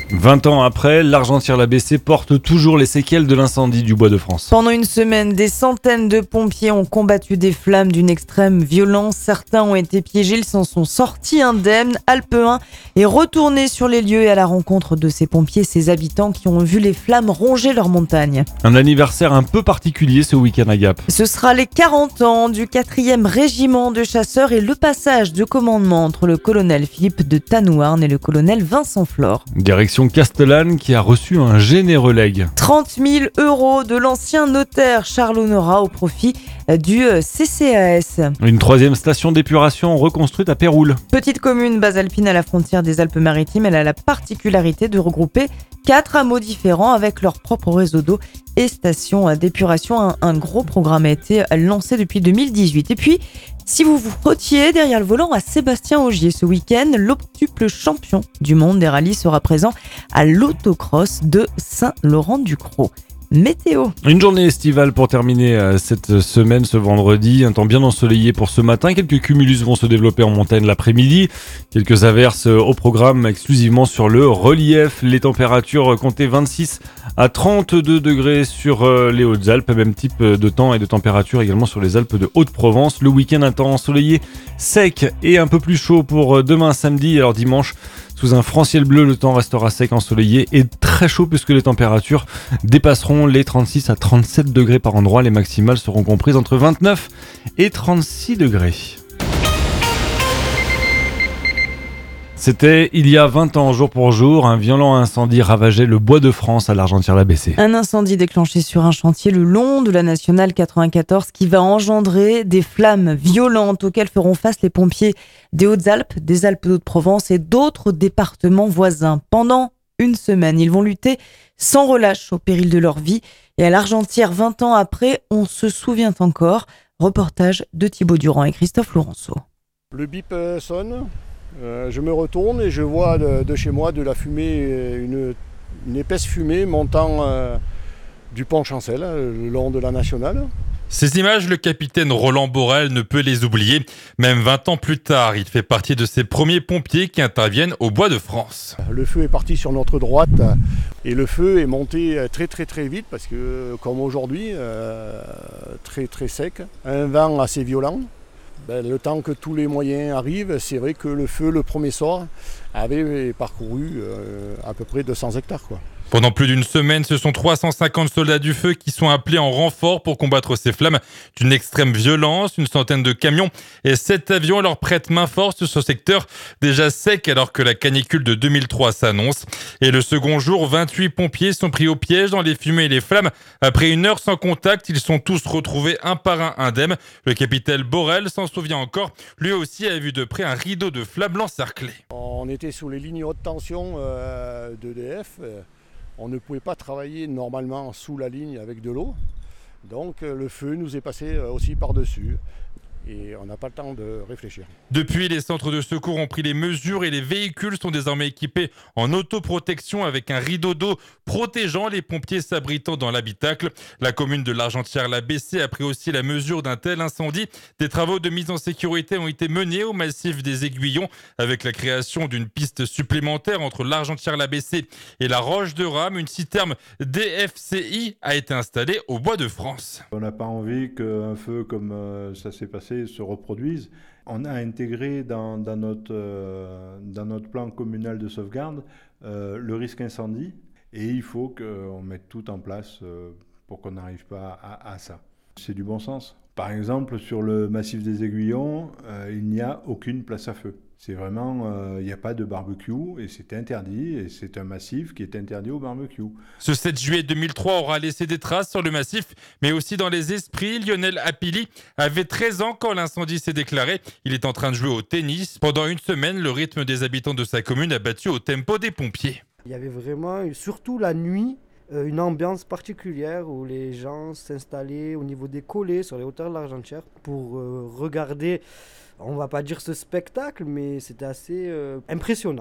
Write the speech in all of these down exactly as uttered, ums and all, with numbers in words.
vingt ans après, l'Argentière-la Bessée porte toujours les séquelles de l'incendie du Bois de France. Pendant une semaine, des centaines de pompiers ont combattu des flammes d'une extrême violence. Certains ont été piégés, ils s'en sont sortis indemnes. Alpe un est retourné sur les lieux et à la rencontre de ces pompiers, ces habitants qui ont vu les flammes ronger leur montagne. Un anniversaire un peu particulier ce week-end à Gap. Ce sera les quarante ans du quatrième régiment de chasseurs et le passage de commandement entre le colonel Philippe de Tanouarn et le colonel Vincent Flore. Direction Castellane qui a reçu un généreux legs. trente mille euros de l'ancien notaire Charles Honorat au profit du C C A S. Une troisième station d'épuration reconstruite à Péroul. Petite commune basalpine à la frontière des Alpes-Maritimes, elle a la particularité de regrouper quatre hameaux différents avec leur propre réseau d'eau et station d'épuration. Un, un gros programme a été lancé depuis deux mille dix-huit. Et puis, si vous vous frottiez derrière le volant à Sébastien-Ogier ce week-end, l'octuple champion du monde des rallyes sera présent à l'autocross de Saint-Laurent-du-Croix. Météo. Une journée estivale pour terminer euh, cette semaine, ce vendredi. Un temps bien ensoleillé pour ce matin. Quelques cumulus vont se développer en montagne l'après-midi. Quelques averses euh, au programme exclusivement sur le relief. Les températures euh, comptaient vingt-six à trente-deux degrés sur euh, les Hautes-Alpes. Même type de temps et de température également sur les Alpes de Haute-Provence. Le week-end, un temps ensoleillé, sec et un peu plus chaud pour euh, demain samedi. Alors dimanche, sous un franc-ciel bleu, le temps restera sec, ensoleillé et très chaud puisque les températures dépasseront les trente-six à trente-sept degrés par endroit. Les maximales seront comprises entre vingt-neuf et trente-six degrés. C'était il y a vingt ans, jour pour jour, un violent incendie ravageait le Bois de France à l'Argentière-la Bessée. Un incendie déclenché sur un chantier le long de la nationale quatre-vingt-quatorze qui va engendrer des flammes violentes auxquelles feront face les pompiers des Hautes-Alpes, des Alpes d'Haute-Provence et d'autres départements voisins. Pendant une semaine, ils vont lutter sans relâche au péril de leur vie. Et à l'Argentière, vingt ans après, on se souvient encore. Reportage de Thibaut Durand et Christophe Laurenceau. Le bip euh, sonne. Euh, je me retourne et je vois de, de chez moi de la fumée, une, une épaisse fumée montant euh, du pont Chancel, le long de la nationale. Ces images, le capitaine Roland Borel ne peut les oublier. Même vingt ans plus tard, il fait partie de ces premiers pompiers qui interviennent au Bois de France. Le feu est parti sur notre droite et le feu est monté très très très vite parce que comme aujourd'hui, euh, très très sec, un vent assez violent. Ben, le temps que tous les moyens arrivent, c'est vrai que le feu, le premier soir, avait parcouru euh, à peu près deux cents hectares, quoi. Pendant plus d'une semaine, ce sont trois cent cinquante soldats du feu qui sont appelés en renfort pour combattre ces flammes d'une extrême violence. Une centaine de camions et sept avions leur prêtent main forte sur ce secteur déjà sec alors que la canicule de deux mille trois s'annonce. Et le second jour, vingt-huit pompiers sont pris au piège dans les fumées et les flammes. Après une heure sans contact, ils sont tous retrouvés un par un indemnes. Le capitaine Borel s'en souvient encore. Lui aussi a vu de près un rideau de flammes l'encercler. On était sous les lignes haute tension euh, d'E D F. On ne pouvait pas travailler normalement sous la ligne avec de l'eau. Donc le feu nous est passé aussi par-dessus. Et on n'a pas le temps de réfléchir. Depuis, les centres de secours ont pris les mesures et les véhicules sont désormais équipés en autoprotection avec un rideau d'eau protégeant les pompiers s'abritant dans l'habitacle. La commune de l'Argentière-la Bessée a pris aussi la mesure d'un tel incendie. Des travaux de mise en sécurité ont été menés au massif des Aiguillons avec la création d'une piste supplémentaire entre l'Argentière-la Bessée et la Roche de Rame. Une citerne D F C I a été installée au Bois de France. On n'a pas envie qu'un feu comme euh, ça s'est passé se reproduisent. On a intégré dans, dans, notre, euh, dans notre plan communal de sauvegarde euh, le risque incendie et il faut qu'on mette tout en place euh, pour qu'on n'arrive pas à, à ça. C'est du bon sens. Par exemple, sur le massif des Aiguillons, euh, il n'y a aucune place à feu. C'est vraiment, euh, il n'y a pas de barbecue et c'est interdit et c'est un massif qui est interdit au barbecue. Ce sept juillet deux mille trois aura laissé des traces sur le massif, mais aussi dans les esprits. Lionel Apili avait treize ans quand l'incendie s'est déclaré. Il est en train de jouer au tennis. Pendant une semaine, le rythme des habitants de sa commune a battu au tempo des pompiers. Il y avait vraiment, surtout la nuit, une ambiance particulière où les gens s'installaient au niveau des collets sur les hauteurs de l'Argentière pour euh, regarder, on va pas dire ce spectacle, mais c'était assez euh, impressionnant.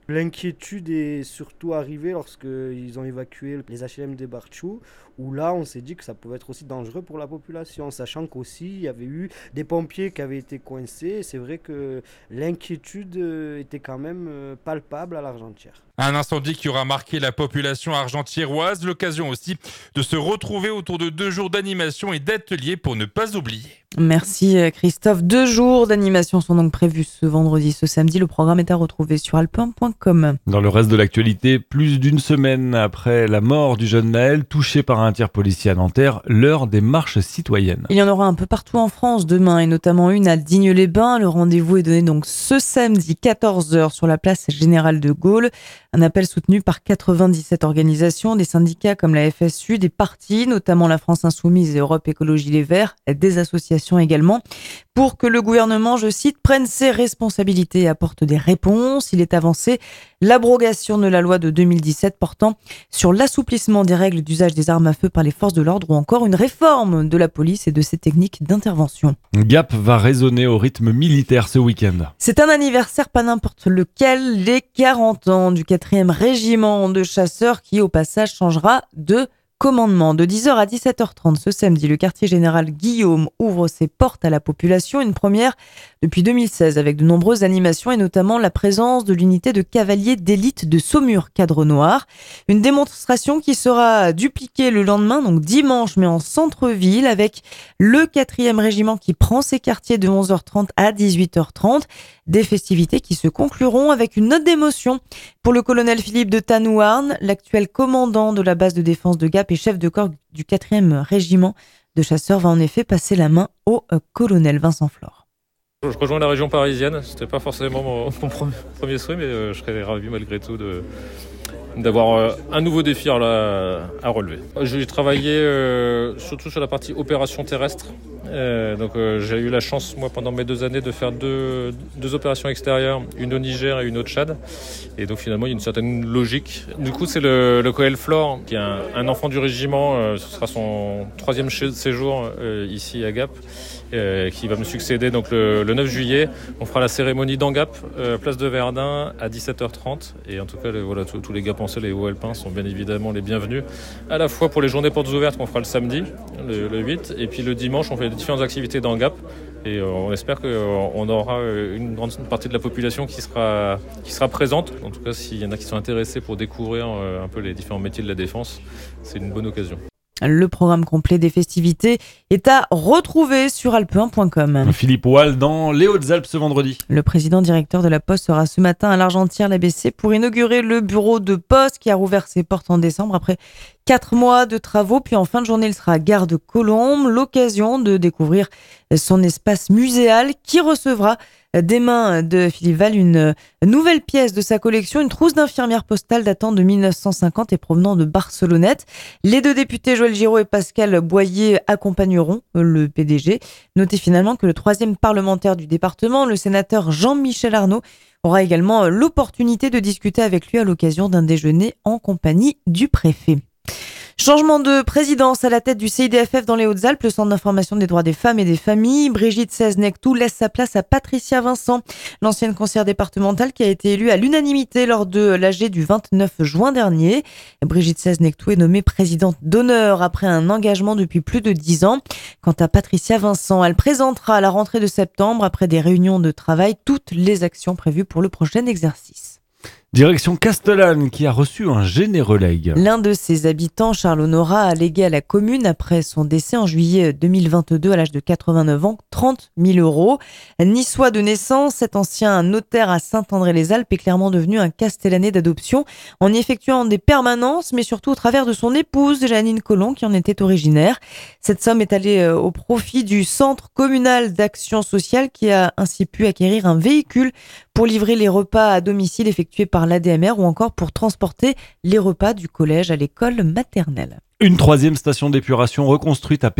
L'inquiétude est surtout arrivée lorsqu'ils ont évacué les H L M des Bartchou, où là on s'est dit que ça pouvait être aussi dangereux pour la population, sachant qu'aussi il y avait eu des pompiers qui avaient été coincés. C'est vrai que l'inquiétude était quand même palpable à l'Argentière. Un incendie qui aura marqué la population argentiéroise, l'occasion aussi de se retrouver autour de deux jours d'animation et d'ateliers pour ne pas oublier. Merci Christophe. Deux jours d'animation sont donc prévus ce vendredi, ce samedi. Le programme est à retrouver sur alpe un point com. Dans le reste de l'actualité, plus d'une semaine après la mort du jeune Naël, touché par un tir policier à Nanterre, l'heure des marches citoyennes. Il y en aura un peu partout en France demain, et notamment une à Digne-les-Bains. Le rendez-vous est donné donc ce samedi quatorze heures sur la place Générale de Gaulle. Un appel soutenu par quatre-vingt-dix-sept organisations, des syndicats comme la F S U, des partis, notamment la France Insoumise et Europe Écologie Les Verts, des associations également, pour que le gouvernement, je cite, prenne ses responsabilités et apporte des réponses. Il est avancé l'abrogation de la loi de deux mille dix-sept portant sur l'assouplissement des règles d'usage des armes à feu par les forces de l'ordre, ou encore une réforme de la police et de ses techniques d'intervention. Gap va résonner au rythme militaire ce week-end. C'est un anniversaire pas n'importe lequel, les quarante ans du quatrième régiment de chasseurs qui au passage changera de commandement. De dix heures à dix-sept heures trente ce samedi, le quartier général Guillaume ouvre ses portes à la population, une première depuis deux mille seize avec de nombreuses animations et notamment la présence de l'unité de cavaliers d'élite de Saumur Cadre Noir. Une démonstration qui sera dupliquée le lendemain, donc dimanche, mais en centre-ville, avec le quatrième régiment qui prend ses quartiers de onze heures trente à dix-huit heures trente. Des festivités qui se concluront avec une note d'émotion pour le colonel Philippe de Tanouarn, l'actuel commandant de la base de défense de Gap et chef de corps du quatrième régiment de chasseurs, va en effet passer la main au colonel Vincent Flore. Je rejoins la région parisienne, c'était pas forcément mon, mon premier souhait, mais euh, je serais ravi malgré tout de, d'avoir euh, un nouveau défi à, la, à relever. J'ai travaillé euh, surtout sur la partie opération terrestre, euh, donc euh, j'ai eu la chance moi pendant mes deux années de faire deux, deux opérations extérieures, une au Niger et une au Tchad, et donc finalement il y a une certaine logique. Du coup c'est le, le colonel Flore qui est un, un enfant du régiment, euh, ce sera son troisième séjour euh, ici à Gap, Euh, qui va me succéder donc le, le neuf juillet. On fera la cérémonie dans Gap, euh, place de Verdun à dix-sept heures trente. Et en tout cas, le, voilà, tous, tous les Gapençais, les Hauts-Alpins sont bien évidemment les bienvenus. À la fois pour les journées portes ouvertes qu'on fera le samedi, le, le huit, et puis le dimanche, on fait différentes activités dans Gap. Et euh, on espère qu'on aura une grande partie de la population qui sera, qui sera présente. En tout cas, s'il y en a qui sont intéressés pour découvrir euh, un peu les différents métiers de la défense, c'est une bonne occasion. Le programme complet des festivités est à retrouver sur alpe un point com. Philippe Wall dans les Hautes-Alpes ce vendredi. Le président directeur de la Poste sera ce matin à l'Argentière-l'A B C pour inaugurer le bureau de poste qui a rouvert ses portes en décembre après quatre mois de travaux. Puis en fin de journée, il sera à Gare de Colombes, l'occasion de découvrir son espace muséal qui recevra des mains de Philippe Wall une nouvelle pièce de sa collection, une trousse d'infirmière postale datant de mille neuf cent cinquante et provenant de Barcelonnette. Les deux députés Joël Giraud et Pascal Boyer accompagneront le P D G. Notez finalement que le troisième parlementaire du département, le sénateur Jean-Michel Arnaud, aura également l'opportunité de discuter avec lui à l'occasion d'un déjeuner en compagnie du préfet. Changement de présidence à la tête du C I D F F dans les Hautes-Alpes, le Centre d'information des droits des femmes et des familles. Brigitte Sesnectou laisse sa place à Patricia Vincent, l'ancienne conseillère départementale qui a été élue à l'unanimité lors de l'A G du vingt-neuf juin dernier. Brigitte Sesnectou est nommée présidente d'honneur après un engagement depuis plus de dix ans. Quant à Patricia Vincent, elle présentera à la rentrée de septembre, après des réunions de travail, toutes les actions prévues pour le prochain exercice. Direction Castellane qui a reçu un généreux legs. L'un de ses habitants, Charles Honorat, a légué à la commune après son décès en juillet deux mille vingt-deux à l'âge de quatre-vingt-neuf ans trente mille euros. Niçois de naissance, cet ancien notaire à Saint-André-les-Alpes est clairement devenu un Castellanais d'adoption en y effectuant des permanences, mais surtout au travers de son épouse Janine Collomb qui en était originaire. Cette somme est allée au profit du Centre communal d'action sociale qui a ainsi pu acquérir un véhicule pour livrer les repas à domicile effectués par l'A D M R ou encore pour transporter les repas du collège à l'école maternelle. Une troisième station d'épuration reconstruite à Péroul.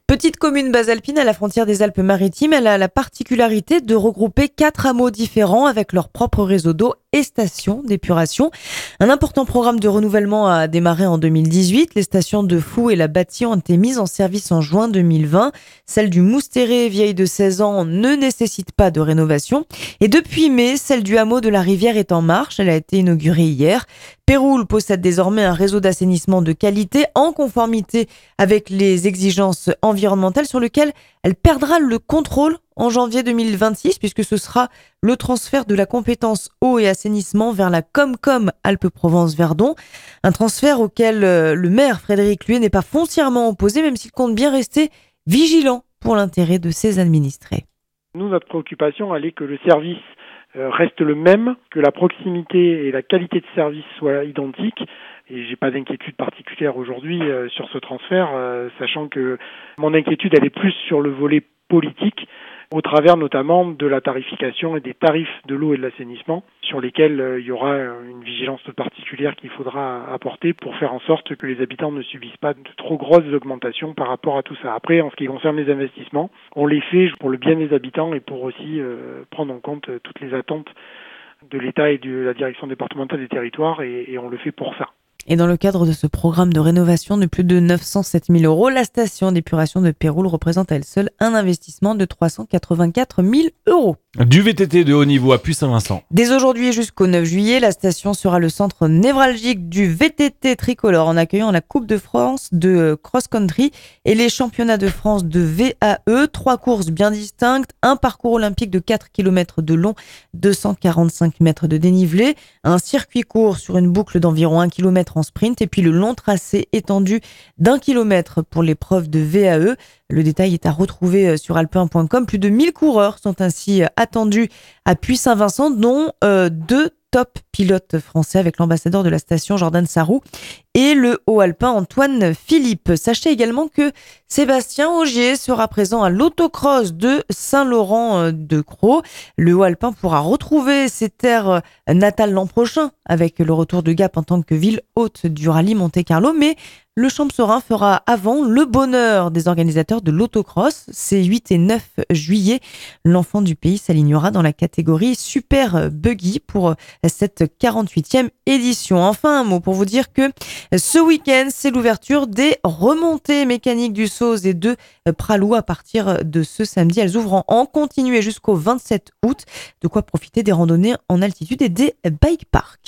Petite commune basalpine à la frontière des Alpes-Maritimes, elle a la particularité de regrouper quatre hameaux différents avec leur propre réseau d'eau et stations d'épuration. Un important programme de renouvellement a démarré en deux mille dix-huit. Les stations de Fou et la Bâtie ont été mises en service en juin deux mille vingt. Celle du Moustéré, vieille de seize ans, ne nécessite pas de rénovation. Et depuis mai, celle du hameau de la Rivière est en marche. Elle a été inaugurée hier. Péroul possède désormais un réseau d'assainissement de qualité en conformité avec les exigences environnementales sur lequel elle perdra le contrôle en janvier deux mille vingt-six puisque ce sera le transfert de la compétence eau et assainissement vers la Comcom Alpes-Provence-Verdon. Un transfert auquel le maire Frédéric Luet n'est pas foncièrement opposé, même s'il compte bien rester vigilant pour l'intérêt de ses administrés. Nous, notre préoccupation, elle est que le service reste le même, que la proximité et la qualité de service soient identiques. Et j'ai pas d'inquiétude particulière aujourd'hui euh, sur ce transfert, euh, sachant que mon inquiétude, elle est plus sur le volet politique, au travers notamment de la tarification et des tarifs de l'eau et de l'assainissement, sur lesquels euh, il y aura une vigilance toute particulière qu'il faudra apporter pour faire en sorte que les habitants ne subissent pas de trop grosses augmentations par rapport à tout ça. Après, en ce qui concerne les investissements, on les fait pour le bien des habitants et pour aussi euh, prendre en compte toutes les attentes de l'État et de la direction départementale des territoires, et, et on le fait pour ça. Et dans le cadre de ce programme de rénovation de plus de neuf cent sept mille euros, la station d'épuration de Péroul représente à elle seule un investissement de trois cent quatre-vingt-quatre mille euros. Du V T T de haut niveau à Puy-Saint-Vincent. Dès aujourd'hui jusqu'au neuf juillet, la station sera le centre névralgique du V T T tricolore en accueillant la Coupe de France de cross-country et les championnats de France de V A E. Trois courses bien distinctes, un parcours olympique de quatre kilomètres de long, deux cent quarante-cinq mètres de dénivelé, un circuit court sur une boucle d'environ un kilomètre en sprint et puis le long tracé étendu d'un kilomètre pour l'épreuve de V A E. Le détail est à retrouver sur alpe un point com. Plus de mille coureurs sont ainsi attendus à Puy-Saint-Vincent, dont euh, deux top pilotes français avec l'ambassadeur de la station Jordan Sarrou et le haut alpin Antoine Philippe. Sachez également que Sébastien Ogier sera présent à l'autocross de Saint-Laurent-de-Crau. Le haut alpin pourra retrouver ses terres natales l'an prochain avec le retour de Gap en tant que ville hôte du rallye Monte-Carlo, mais le Champ-Serein fera avant le bonheur des organisateurs de l'autocross. C'est huit et neuf juillet. L'enfant du pays s'alignera dans la catégorie Super Buggy pour cette quarante-huitième édition. Enfin, un mot pour vous dire que ce week-end, c'est l'ouverture des remontées mécaniques du Sauze et de Pralou à partir de ce samedi. Elles ouvrent en continu jusqu'au vingt-sept août. De quoi profiter des randonnées en altitude et des bike parks.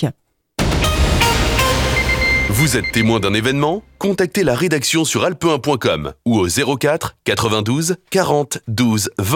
Vous êtes témoin d'un événement ? Contactez la rédaction sur alpe un point com ou au zéro quatre quatre-vingt-douze quarante douze vingt.